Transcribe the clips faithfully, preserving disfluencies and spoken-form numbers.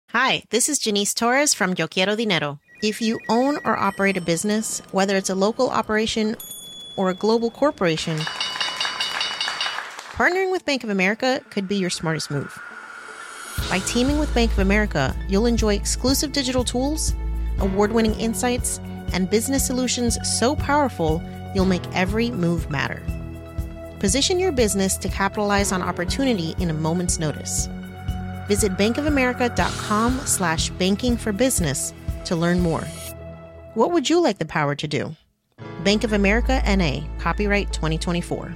Hi, this is Janice Torres from Yo Quiero Dinero. If you own or operate a business, whether it's a local operation or a global corporation, partnering with Bank of America could be your smartest move. By teaming with Bank of America, you'll enjoy exclusive digital tools, award-winning insights, and business solutions so powerful, you'll make every move matter. Position your business to capitalize on opportunity in a moment's notice. Visit bankofamerica.com slash banking for business to learn more. What would you like the power to do? Bank of America N A, copyright twenty twenty-four.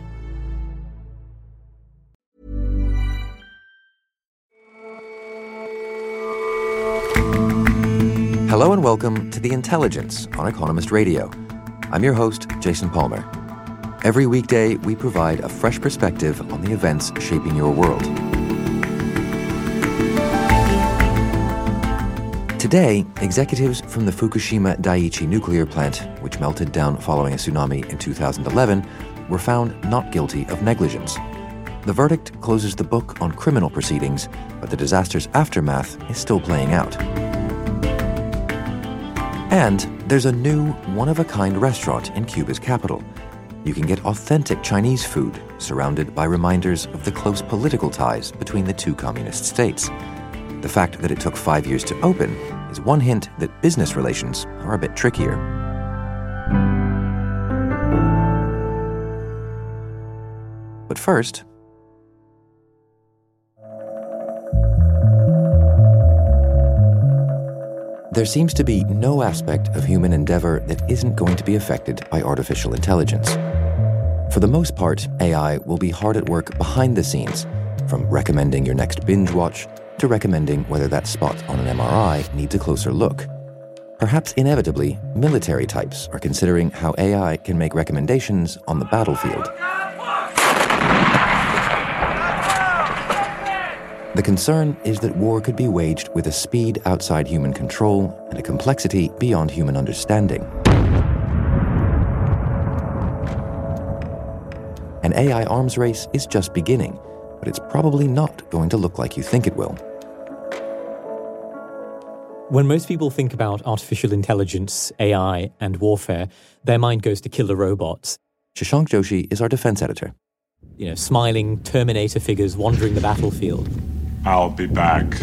Hello and welcome to The Intelligence on Economist Radio. I'm your host, Jason Palmer. Every weekday, we provide a fresh perspective on the events shaping your world. Today, executives from the Fukushima Daiichi nuclear plant, which melted down following a tsunami in two thousand eleven, were found not guilty of negligence. The verdict closes the book on criminal proceedings, but the disaster's aftermath is still playing out. And there's a new, one-of-a-kind restaurant in Cuba's capital. You can get authentic Chinese food, surrounded by reminders of the close political ties between the two communist states. The fact that it took five years to open is one hint that business relations are a bit trickier. But first, there seems to be no aspect of human endeavor that isn't going to be affected by artificial intelligence. For the most part, A I will be hard at work behind the scenes, from recommending your next binge watch to recommending whether that spot on an M R I needs a closer look. Perhaps inevitably, military types are considering how A I can make recommendations on the battlefield. The concern is that war could be waged with a speed outside human control and a complexity beyond human understanding. An A I arms race is just beginning, but it's probably not going to look like you think it will. When most people think about artificial intelligence, A I, and warfare, their mind goes to killer robots. Shashank Joshi is our defense editor. You know, smiling Terminator figures wandering the battlefield. I'll be back.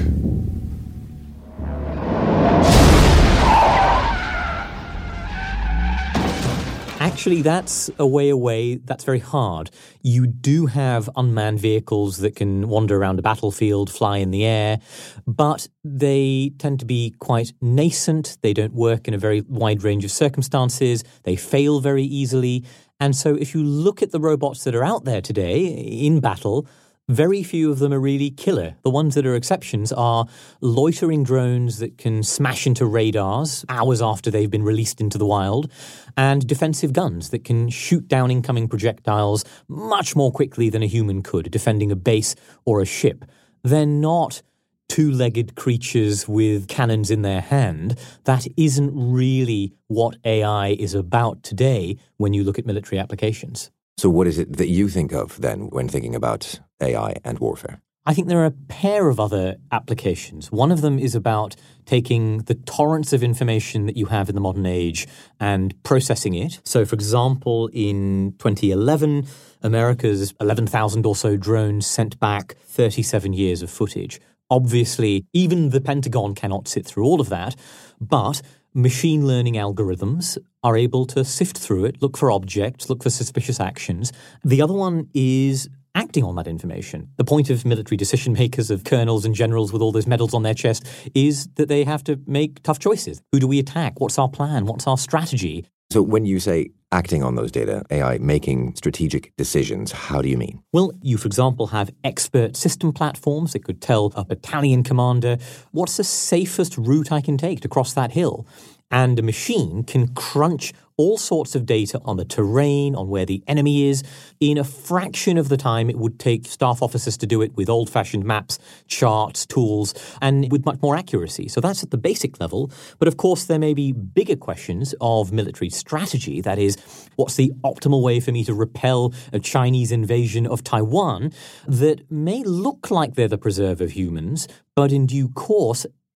Actually, that's a way away. That's very hard. You do have unmanned vehicles that can wander around a battlefield, fly in the air, but they tend to be quite nascent. They don't work in a very wide range of circumstances. They fail very easily. And so if you look at the robots that are out there today in battle, very few of them are really killer. The ones that are exceptions are loitering drones that can smash into radars hours after they've been released into the wild, and defensive guns that can shoot down incoming projectiles much more quickly than a human could, defending a base or a ship. They're not two-legged creatures with cannons in their hand. That isn't really what A I is about today when you look at military applications. So what is it that you think of then when thinking about A I and warfare? I think there are a pair of other applications. One of them is about taking the torrents of information that you have in the modern age and processing it. So, for example, in twenty eleven, America's eleven thousand or so drones sent back thirty-seven years of footage. Obviously, even the Pentagon cannot sit through all of that, but machine learning algorithms are able to sift through it, look for objects, look for suspicious actions. The other one is acting on that information. The point of military decision makers, of colonels and generals with all those medals on their chest, is that they have to make tough choices. Who do we attack? What's our plan? What's our strategy? So when you say acting on those data, A I making strategic decisions, how do you mean? Well, you, for example, have expert system platforms that could tell a battalion commander, what's the safest route I can take to cross that hill? And a machine can crunch all sorts of data on the terrain, on where the enemy is, in a fraction of the time it would take staff officers to do it with old-fashioned maps, charts, tools, and with much more accuracy. So that's at the basic level. But of course, there may be bigger questions of military strategy. That is, what's the optimal way for me to repel a Chinese invasion of Taiwan that may look like they're the preserve of humans, but in due course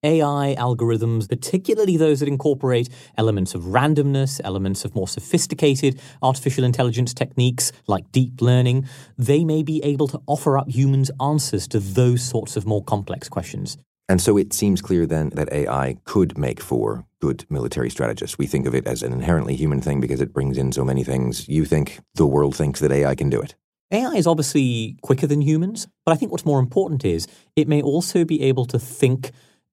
A I algorithms, particularly those that incorporate elements of randomness, elements of more sophisticated artificial intelligence techniques like deep learning, they may be able to offer up humans answers to those sorts of more complex questions. And so it seems clear then that A I could make for good military strategists. We think of it as an inherently human thing because it brings in so many things. You think the world thinks that A I can do it? A I is obviously quicker than humans, but I think what's more important is it may also be able to think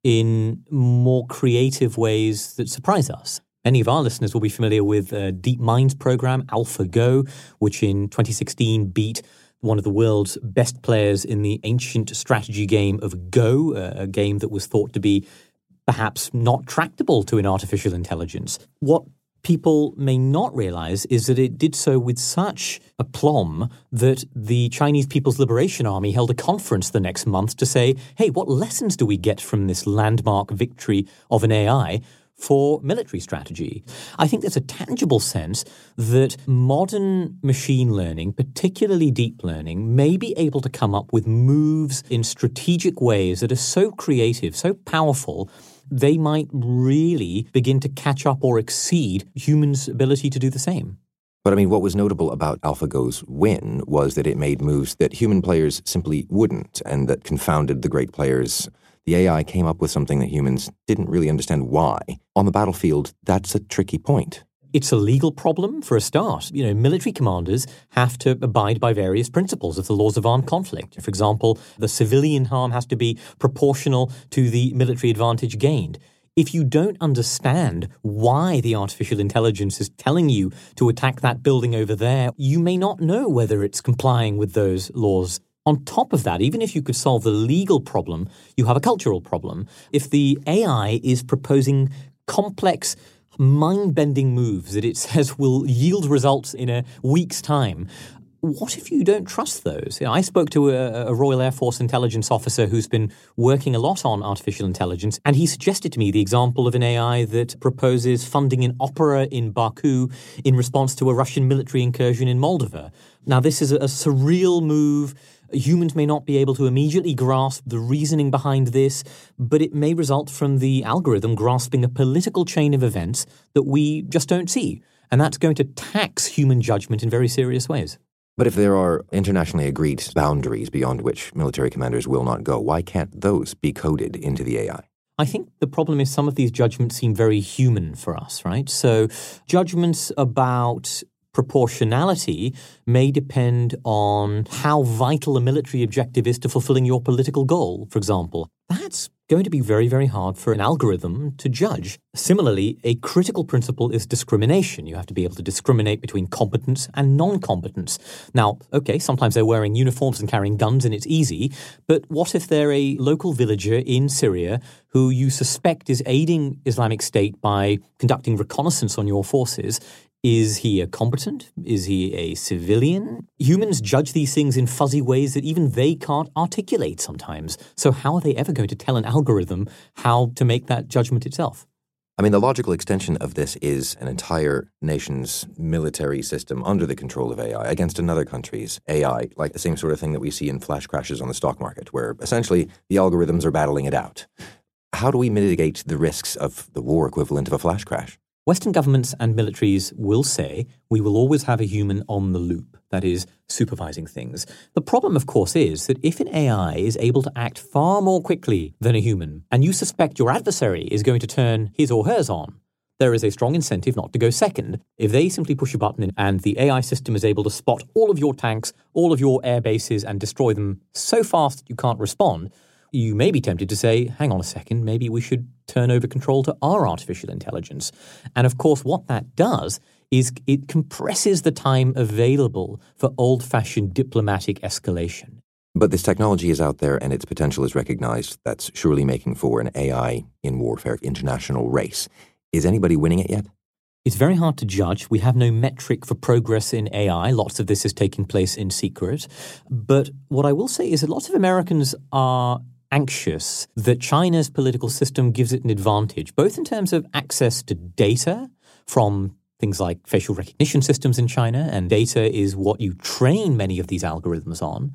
in more creative ways that surprise us. Many of our listeners will be familiar with the DeepMind's program, AlphaGo, which in twenty sixteen beat one of the world's best players in the ancient strategy game of Go, a game that was thought to be perhaps not tractable to an artificial intelligence. What people may not realize is that it did so with such aplomb that the Chinese People's Liberation Army held a conference the next month to say, hey, what lessons do we get from this landmark victory of an A I for military strategy? I think there's a tangible sense that modern machine learning, particularly deep learning, may be able to come up with moves in strategic ways that are so creative, so powerful, they might really begin to catch up or exceed humans' ability to do the same. But I mean, what was notable about AlphaGo's win was that it made moves that human players simply wouldn't, and that confounded the great players. The A I came up with something that humans didn't really understand why. On the battlefield, that's a tricky point. It's a legal problem for a start. You know, military commanders have to abide by various principles of the laws of armed conflict. For example, the civilian harm has to be proportional to the military advantage gained. If you don't understand why the artificial intelligence is telling you to attack that building over there, you may not know whether it's complying with those laws. On top of that, even if you could solve the legal problem, you have a cultural problem. If the A I is proposing complex, mind-bending moves that it says will yield results in a week's time, what if you don't trust those? You know, I spoke to a, a Royal Air Force intelligence officer who's been working a lot on artificial intelligence, and he suggested to me the example of an A I that proposes funding an opera in Baku in response to a Russian military incursion in Moldova. Now, this is a, a surreal move. Humans may not be able to immediately grasp the reasoning behind this, but it may result from the algorithm grasping a political chain of events that we just don't see. And that's going to tax human judgment in very serious ways. But if there are internationally agreed boundaries beyond which military commanders will not go, why can't those be coded into the A I? I think the problem is some of these judgments seem very human for us, right? So judgments about proportionality may depend on how vital a military objective is to fulfilling your political goal, for example. That's going to be very, very hard for an algorithm to judge. Similarly, a critical principle is discrimination. You have to be able to discriminate between competence and non-competence. Now, okay, sometimes they're wearing uniforms and carrying guns and it's easy, but what if they're a local villager in Syria who you suspect is aiding Islamic State by conducting reconnaissance on your forces? Is he a combatant? Is he a civilian? Humans judge these things in fuzzy ways that even they can't articulate sometimes. So how are they ever going to tell an algorithm how to make that judgment itself? I mean, the logical extension of this is an entire nation's military system under the control of A I against another country's A I, like the same sort of thing that we see in flash crashes on the stock market, where essentially the algorithms are battling it out. How do we mitigate the risks of the war equivalent of a flash crash? Western governments and militaries will say we will always have a human on the loop, that is, supervising things. The problem, of course, is that if an A I is able to act far more quickly than a human, and you suspect your adversary is going to turn his or hers on, there is a strong incentive not to go second. If they simply push a button and the A I system is able to spot all of your tanks, all of your air bases, and destroy them so fast that you can't respond, you may be tempted to say, hang on a second, maybe we should turn over control to our artificial intelligence. And of course, what that does is it compresses the time available for old-fashioned diplomatic escalation. But this technology is out there and its potential is recognized. That's surely making for an A I in warfare international race. Is anybody winning it yet? It's very hard to judge. We have no metric for progress in A I. Lots of this is taking place in secret. But what I will say is that lots of Americans are anxious that China's political system gives it an advantage, both in terms of access to data from things like facial recognition systems in China, and data is what you train many of these algorithms on,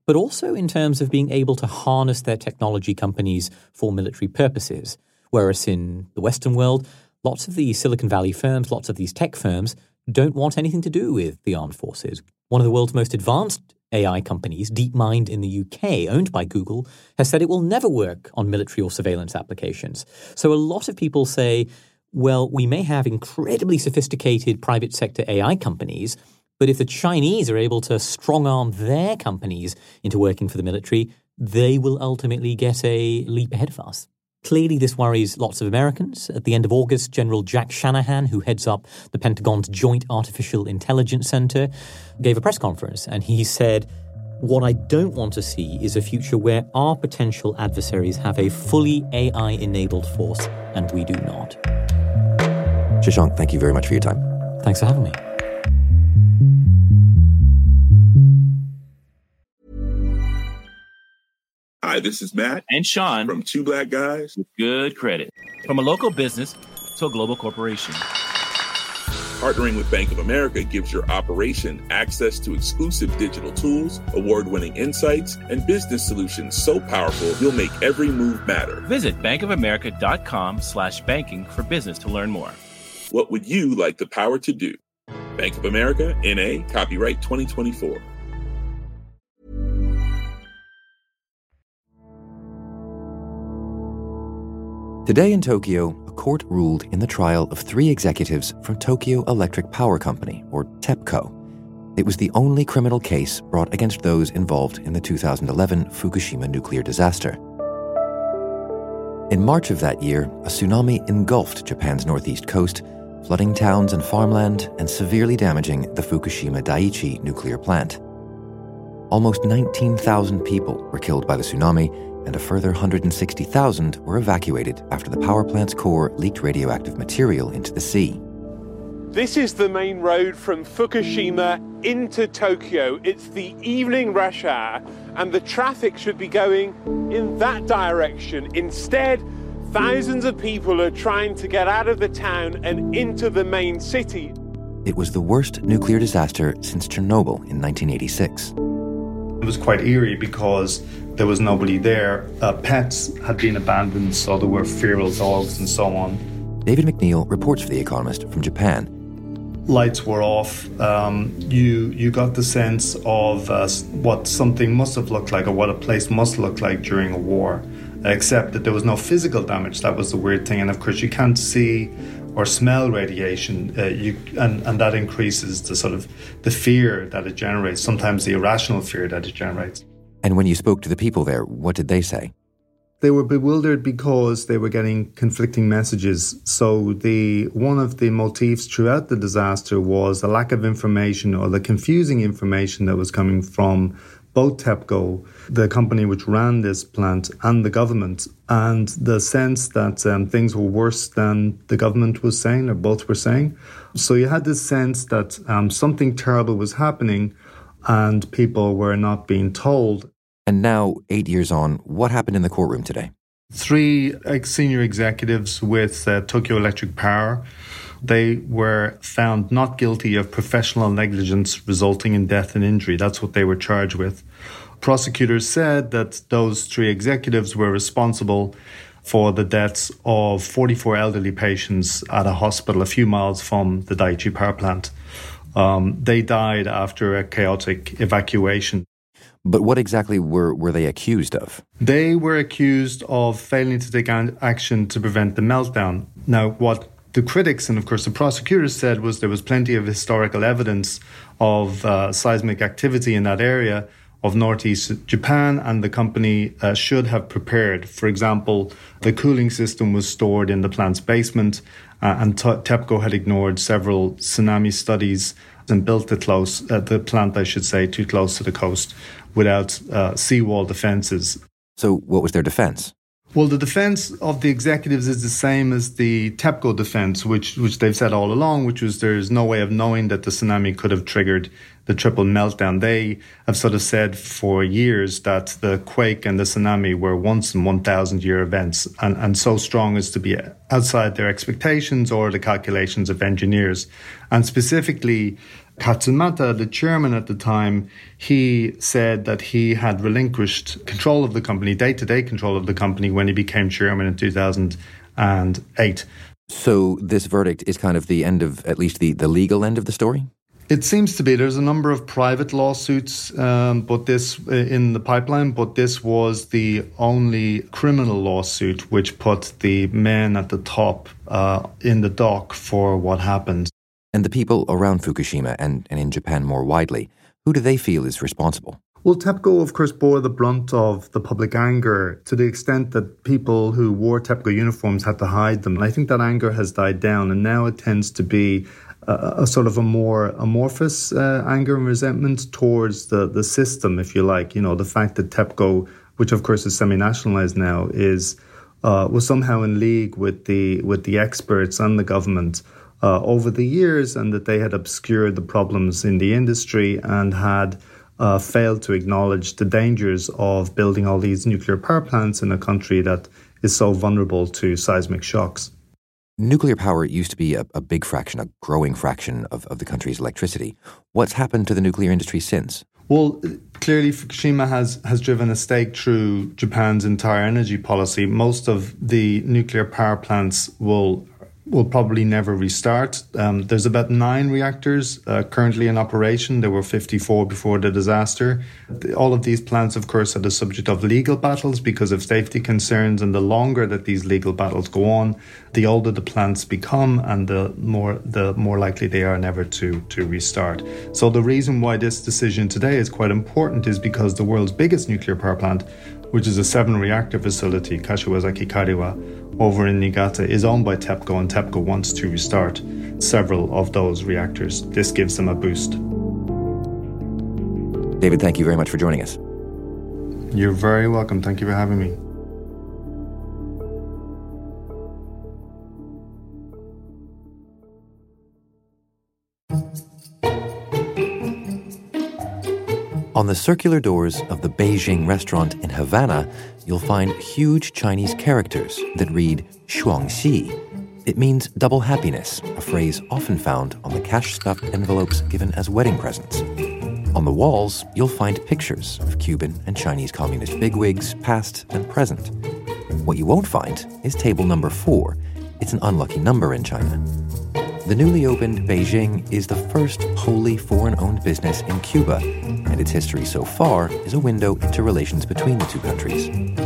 but also in terms of being able to harness their technology companies for military purposes. Whereas in the Western world, lots of these Silicon Valley firms, lots of these tech firms, don't want anything to do with the armed forces. One of the world's most advanced A I companies, DeepMind in the U K, owned by Google, has said it will never work on military or surveillance applications. So a lot of people say, well, we may have incredibly sophisticated private sector A I companies, but if the Chinese are able to strong-arm their companies into working for the military, they will ultimately get a leap ahead of us. Clearly, this worries lots of Americans. At the end of August, General Jack Shanahan, who heads up the Pentagon's Joint Artificial Intelligence Center, gave a press conference, and he said, "What I don't want to see is a future where our potential adversaries have a fully A I-enabled force, and we do not." Shashank, thank you very much for your time. Thanks for having me. Hi, this is Matt and Sean from Two Black Guys with Good Credit. From a local business to a global corporation, partnering with Bank of America gives your operation access to exclusive digital tools, award-winning insights, and business solutions so powerful you'll make every move matter. Visit bankofamerica.com slash banking for business to learn more. What would you like the power to do? Bank of America, N A, copyright twenty twenty-four. Today in Tokyo, a court ruled in the trial of three executives from Tokyo Electric Power Company, or TEPCO. It was the only criminal case brought against those involved in the two thousand eleven Fukushima nuclear disaster. In March of that year, a tsunami engulfed Japan's northeast coast, flooding towns and farmland and severely damaging the Fukushima Daiichi nuclear plant. Almost nineteen thousand people were killed by the tsunami, and a further one hundred sixty thousand were evacuated after the power plant's core leaked radioactive material into the sea. This is the main road from Fukushima into Tokyo. It's the evening rush hour, and the traffic should be going in that direction. Instead, thousands of people are trying to get out of the town and into the main city. It was the worst nuclear disaster since Chernobyl in nineteen eighty-six. It was quite eerie because there was nobody there. Uh, pets had been abandoned, so there were feral dogs and so on. David McNeil reports for The Economist from Japan. Lights were off. Um, you you got the sense of uh, what something must have looked like, or what a place must look like during a war, except that there was no physical damage. That was the weird thing. And of course, you can't see or smell radiation, uh, you, and, and that increases the sort of the fear that it generates, sometimes the irrational fear that it generates. And when you spoke to the people there, what did they say? They were bewildered because they were getting conflicting messages. So the one of the motifs throughout the disaster was the lack of information, or the confusing information that was coming from both TEPCO, the company which ran this plant, and the government, and the sense that um, things were worse than the government was saying, or both were saying. So you had this sense that um, something terrible was happening and people were not being told. And now, eight years on, what happened in the courtroom today? Three senior executives with uh, Tokyo Electric Power, they were found not guilty of professional negligence resulting in death and injury. That's what they were charged with. Prosecutors said that those three executives were responsible for the deaths of forty-four elderly patients at a hospital a few miles from the Daiichi power plant. Um, they died after a chaotic evacuation. But what exactly were, were they accused of? They were accused of failing to take action to prevent the meltdown. Now, what the critics and, of course, the prosecutors said was there was plenty of historical evidence of uh, seismic activity in that area of northeast Japan, and the company uh, should have prepared. For example, the cooling system was stored in the plant's basement, uh, and T- TEPCO had ignored several tsunami studies and built the, close, uh, the plant, I should say, too close to the coast without uh, seawall defences. So what was their defence? Well, the defence of the executives is the same as the TEPCO defence, which which they've said all along, which was there's no way of knowing that the tsunami could have triggered the triple meltdown. They have sort of said for years that the quake and the tsunami were once in one thousand year events, and, and so strong as to be outside their expectations or the calculations of engineers. And specifically, Katsumata, the chairman at the time, he said that he had relinquished control of the company, day-to-day control of the company, when he became chairman in two thousand eight. So this verdict is kind of the end of, at least the, the legal end of the story? It seems to be. There's a number of private lawsuits um, but this uh, in the pipeline, but this was the only criminal lawsuit which put the men at the top uh, in the dock for what happened. And the people around Fukushima and, and in Japan more widely, who do they feel is responsible? Well, TEPCO, of course, bore the brunt of the public anger to the extent that people who wore TEPCO uniforms had to hide them. And I think that anger has died down, and now it tends to be a, a sort of a more amorphous uh, anger and resentment towards the, the system, if you like. You know, the fact that TEPCO, which of course is semi-nationalized now, is uh, was somehow in league with the with the experts and the government uh, over the years, and that they had obscured the problems in the industry and had Uh, failed to acknowledge the dangers of building all these nuclear power plants in a country that is so vulnerable to seismic shocks. Nuclear power used to be a, a big fraction, a growing fraction of, of the country's electricity. What's happened to the nuclear industry since? Well, clearly Fukushima has, has driven a stake through Japan's entire energy policy. Most of the nuclear power plants will will probably never restart. Um, there's about nine reactors uh, currently in operation. There were fifty-four before the disaster. All of these plants, of course, are the subject of legal battles because of safety concerns, and the longer that these legal battles go on, the older the plants become and the more the more likely they are never to, to restart. So the reason why this decision today is quite important is because the world's biggest nuclear power plant, which is a seven-reactor facility, Kashiwazaki Kariwa, over in Niigata, is owned by TEPCO, and TEPCO wants to restart several of those reactors. This gives them a boost. David, thank you very much for joining us. You're very welcome. Thank you for having me. On the circular doors of the Beijing restaurant in Havana, you'll find huge Chinese characters that read Shuangxi. It means double happiness, a phrase often found on the cash-stuffed envelopes given as wedding presents. On the walls, you'll find pictures of Cuban and Chinese communist bigwigs, past and present. What you won't find is table number four. It's an unlucky number in China. The newly opened Beijing is the first wholly foreign-owned business in Cuba, and its history so far is a window into relations between the two countries.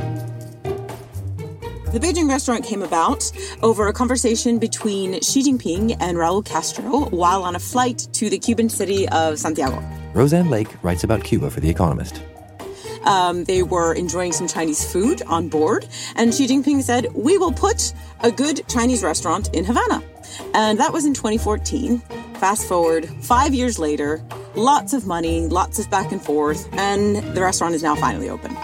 The Beijing restaurant came about over a conversation between Xi Jinping and Raul Castro while on a flight to the Cuban city of Santiago. Roseanne Lake writes about Cuba for The Economist. Um, they were enjoying some Chinese food on board, and Xi Jinping said, "We will put a good Chinese restaurant in Havana." And that was in twenty fourteen. Fast forward, five years later, lots of money, lots of back and forth, and the restaurant is now finally open.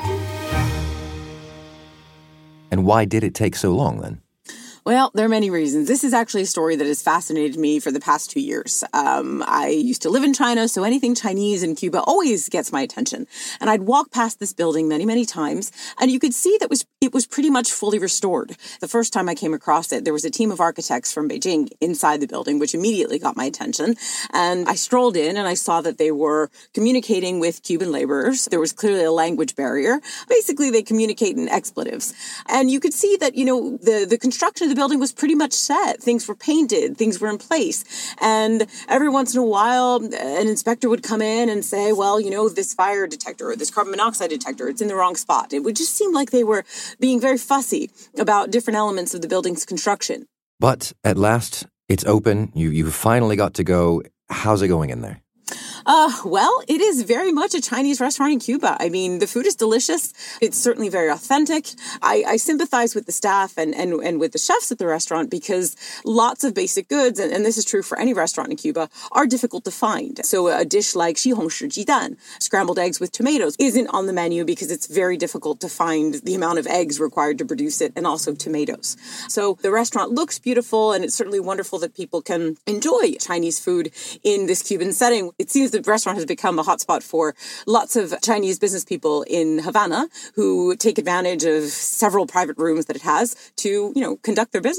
And why did it take so long then? Well, there are many reasons. This is actually a story that has fascinated me for the past two years. Um, I used to live in China, so anything Chinese in Cuba always gets my attention. And I'd walk past this building many, many times, and you could see that was it was pretty much fully restored. The first time I came across it, there was a team of architects from Beijing inside the building, which immediately got my attention. And I strolled in, and I saw that they were communicating with Cuban laborers. There was clearly a language barrier. Basically, they communicate in expletives. And you could see that, you know, the, the construction of the building was pretty much set. Things were painted, things were in place. And every once in a while, an inspector would come in and say, well, you know, this fire detector or this carbon monoxide detector, it's in the wrong spot. It would just seem like they were being very fussy about different elements of the building's construction. But at last, it's open. You, you finally got to go. How's it going in there? Uh, well, it is very much a Chinese restaurant in Cuba. I mean, the food is delicious. It's certainly very authentic. I, I sympathize with the staff and, and, and with the chefs at the restaurant because lots of basic goods, and, and this is true for any restaurant in Cuba, are difficult to find. So a dish like shihongshi jidan, scrambled eggs with tomatoes, isn't on the menu because it's very difficult to find the amount of eggs required to produce it and also tomatoes. So the restaurant looks beautiful, and it's certainly wonderful that people can enjoy Chinese food in this Cuban setting. It seems the restaurant has become a hotspot for lots of Chinese business people in Havana who take advantage of several private rooms that it has to, you know, conduct their business.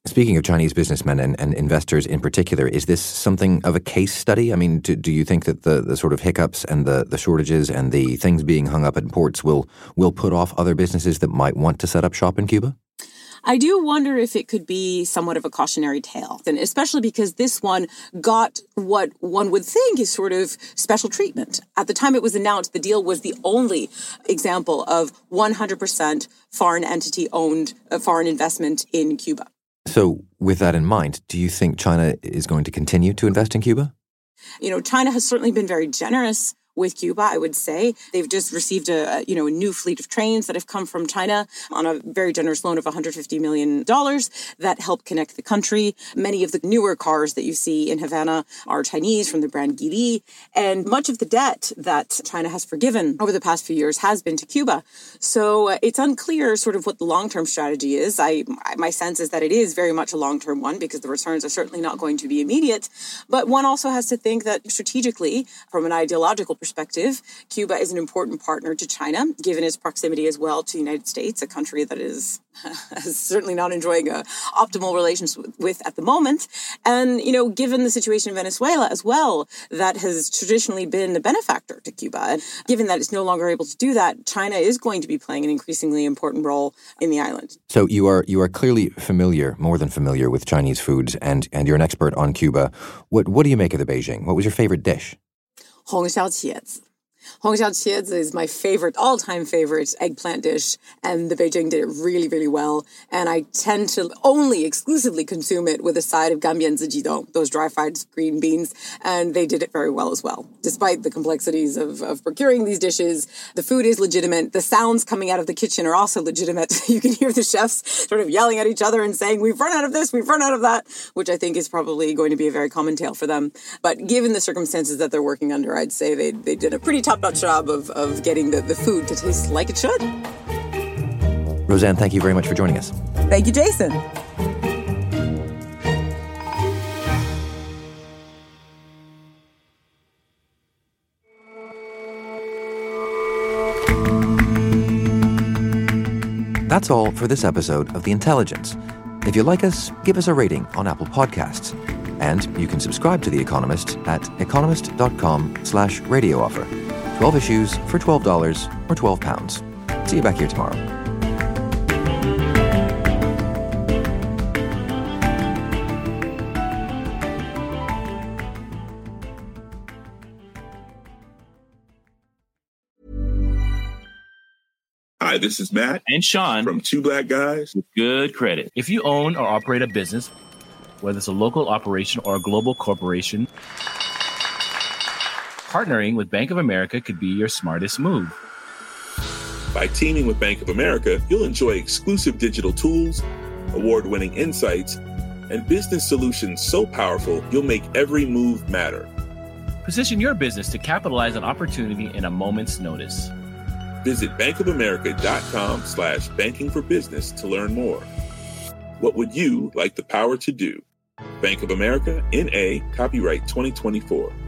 Speaking of Chinese businessmen and, and investors in particular, is this something of a case study? I mean, do, do you think that the, the sort of hiccups and the, the shortages and the things being hung up at ports will will put off other businesses that might want to set up shop in Cuba? I do wonder if it could be somewhat of a cautionary tale, and especially because this one got what one would think is sort of special treatment. At the time it was announced, the deal was the only example of one hundred percent foreign entity-owned uh, foreign investment in Cuba. So with that in mind, do you think China is going to continue to invest in Cuba? You know, China has certainly been very generous with Cuba, I would say. They've just received a, you know, a new fleet of trains that have come from China on a very generous loan of one hundred fifty million dollars that help connect the country. Many of the newer cars that you see in Havana are Chinese from the brand Geely. And much of the debt that China has forgiven over the past few years has been to Cuba. So uh, it's unclear sort of what the long-term strategy is. I, my sense is that it is very much a long-term one because the returns are certainly not going to be immediate. But one also has to think that strategically, from an ideological perspective, perspective, Cuba is an important partner to China, given its proximity as well to the United States, a country that is certainly not enjoying a optimal relations with at the moment. And, you know, given the situation in Venezuela as well, that has traditionally been a benefactor to Cuba. And given that it's no longer able to do that, China is going to be playing an increasingly important role in the island. So you are you are clearly familiar, more than familiar, with Chinese foods, and, and you're an expert on Cuba. What what do you make of the Beijing? What was your favorite dish? 红烧茄子. 红烧茄子 is my favorite, all-time favorite eggplant dish, and the Beijing did it really, really well. And I tend to only exclusively consume it with a side of gambianzi jidong, those dry-fried green beans, and they did it very well as well. Despite the complexities of, of procuring these dishes, the food is legitimate. The sounds coming out of the kitchen are also legitimate. You can hear the chefs sort of yelling at each other and saying, we've run out of this, we've run out of that, which I think is probably going to be a very common tale for them. But given the circumstances that they're working under, I'd say they, they did a pretty tough top-notch job of, of getting the, the food to taste like it should. Roseanne, thank you very much for joining us. Thank you, Jason. That's all for this episode of The Intelligence. If you like us, give us a rating on Apple Podcasts. And you can subscribe to The Economist at economist.com slash radio offer. twelve issues for twelve dollars or twelve pounds. See you back here tomorrow. Hi, this is Matt and Sean from Two Black Guys with Good Credit. If you own or operate a business, whether it's a local operation or a global corporation, partnering with Bank of America could be your smartest move. By teaming with Bank of America, you'll enjoy exclusive digital tools, award-winning insights, and business solutions so powerful you'll make every move matter. Position your business to capitalize on opportunity in a moment's notice. Visit bankofamerica.com slash banking for business to learn more. What would you like the power to do? Bank of America, N A, copyright twenty twenty-four.